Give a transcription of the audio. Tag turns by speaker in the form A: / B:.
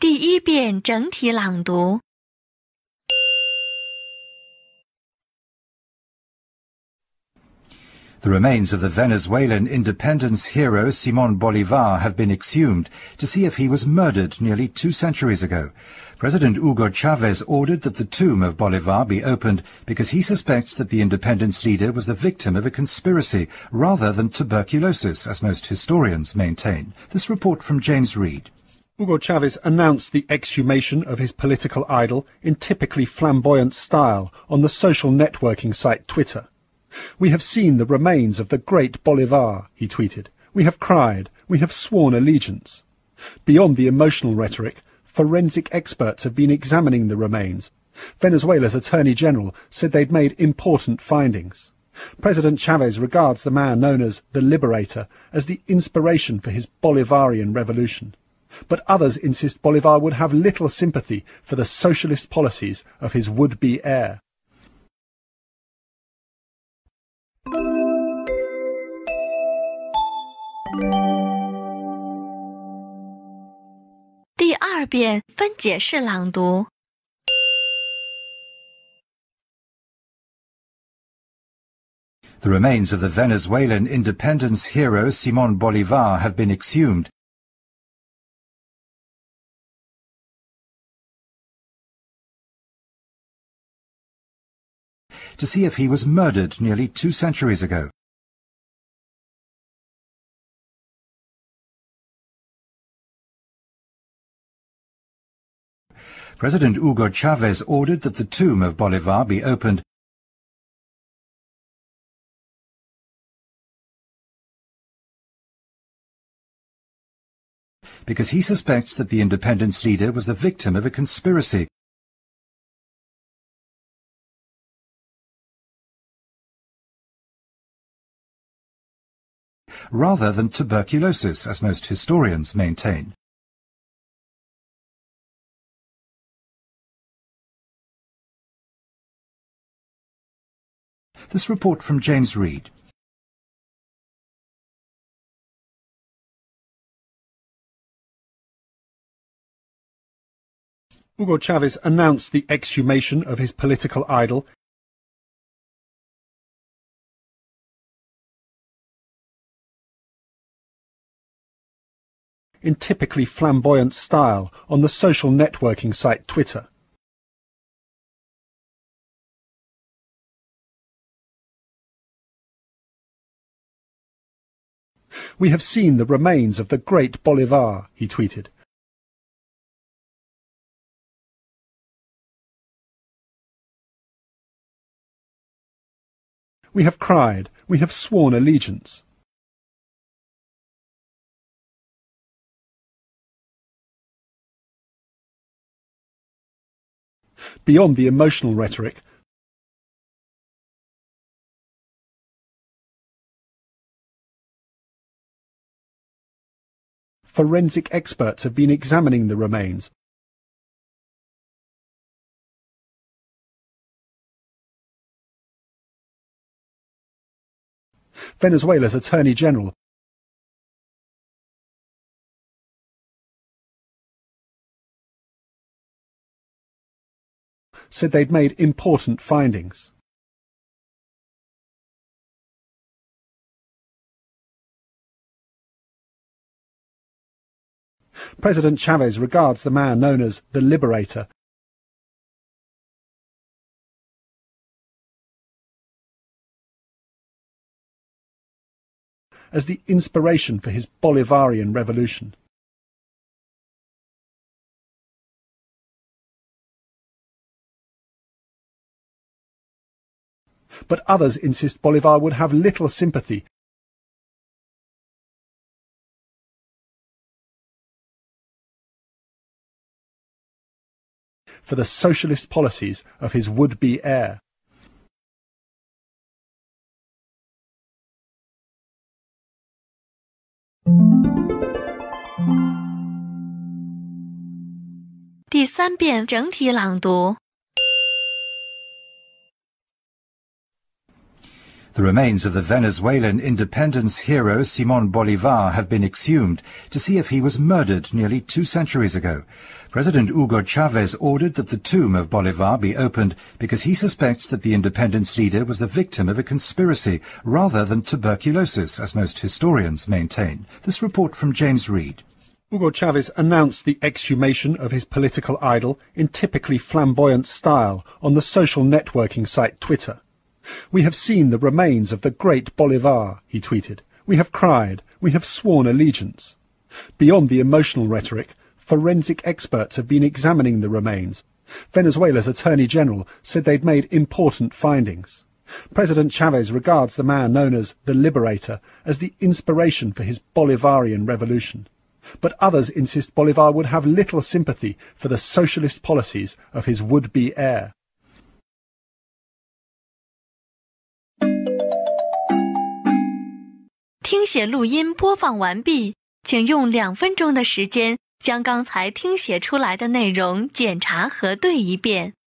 A: 第一遍整体朗读。
B: The remains of the Venezuelan independence hero Simón Bolívar have been exhumed to see if he was murdered nearly 2 centuries ago. President Hugo Chavez ordered that the tomb of Bolívar be opened because he suspects that the independence leader was the victim of a conspiracy rather than tuberculosis, as most historians maintain. This report from James Reed.
C: Hugo Chavez announced the exhumation of his political idol in typically flamboyant style on the social networking site Twitter. "We have seen the remains of the great Bolívar," he tweeted. "We have cried. We have sworn allegiance." Beyond the emotional rhetoric, forensic experts have been examining the remains. Venezuela's Attorney General said they'd made important findings. President Chavez regards the man known as the Liberator as the inspiration for his Bolivarian revolution. But others insist Bolívar would have little sympathy for the socialist policies of his would-be heir.
A: 第二遍分解式朗读。
B: The remains of the Venezuelan independence hero Simón Bolívar have been exhumed to see if he was murdered nearly 2 centuries ago. President Hugo Chavez ordered that the tomb of Bolívar be opened because he suspects that the independence leader was the victim of a conspiracy rather than tuberculosis, as most historians maintain. This report from James Reed.
C: Hugo Chavez announced the exhumation of his political idol in typically flamboyant style on the social networking site Twitter. "We have seen the remains of the great Bolívar," he tweeted. "We have cried. We have sworn allegiance." Beyond the emotional rhetoric, forensic experts have been examining the remains. Venezuela's Attorney General said they'd made important findings. President Chavez regards the man known as the Liberator as the inspiration for his Bolivarian revolution. But others insist Bolívar would have little sympathy for the socialist policies of his would-be heir.
A: 第三遍整体朗读。
B: The remains of the Venezuelan independence hero Simón Bolívar have been exhumed to see if he was murdered nearly 2 centuries ago. President Hugo Chavez ordered that the tomb of Bolívar be opened because he suspects that the independence leader was the victim of a conspiracy rather than tuberculosis, as most historians maintain. This report from James Reed.
C: Hugo Chavez announced the exhumation of his political idol in typically flamboyant style on the social networking site Twitter. "We have seen the remains of the great Bolívar," he tweeted. "We have cried. We have sworn allegiance." Beyond the emotional rhetoric, forensic experts have been examining the remains. Venezuela's Attorney General said they'd made important findings. President Chavez regards the man known as the Liberator as the inspiration for his Bolivarian revolution. But others insist Bolívar would have little sympathy for the socialist policies of his would-be heir.
A: 听写录音播放完毕，请用2分钟的时间将刚才听写出来的内容检查核对一遍。